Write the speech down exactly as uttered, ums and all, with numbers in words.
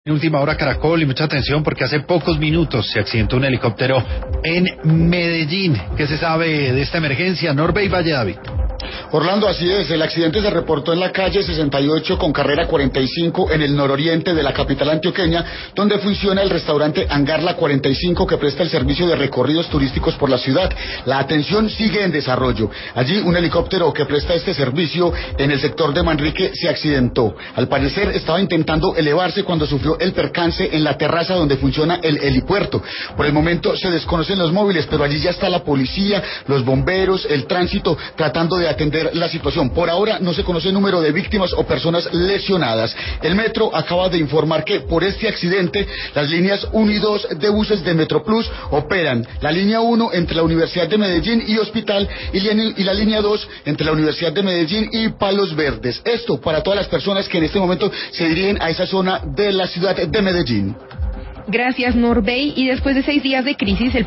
Última hora Caracol y mucha atención porque hace pocos minutos se accidentó un helicóptero en Medellín. ¿Qué se sabe de esta emergencia? Norbey Valledavid. Orlando, así es, el accidente se reportó en la calle sesenta y ocho con carrera cuarenta y cinco en el nororiente de la capital antioqueña, donde funciona el restaurante Hangar La cuarenta y cinco que presta el servicio de recorridos turísticos por la ciudad. La atención sigue en desarrollo. Allí un helicóptero que presta este servicio en el sector de Manrique se accidentó. Al parecer estaba intentando elevarse cuando sufrió el percance en la terraza donde funciona el helipuerto. Por el momento se desconocen los móviles, pero allí ya está la policía, los bomberos, el tránsito tratando de atender la situación. Por ahora no se conoce el número de víctimas o personas lesionadas. El metro acaba de informar que por este accidente las líneas uno y dos de buses de Metroplus operan. La línea uno entre la Universidad de Medellín y Hospital y la línea dos entre la Universidad de Medellín y Palos Verdes. Esto para todas las personas que en este momento se dirigen a esa zona de la ciudad de Medellín. Gracias, Norbey. Y después de seis días de crisis, el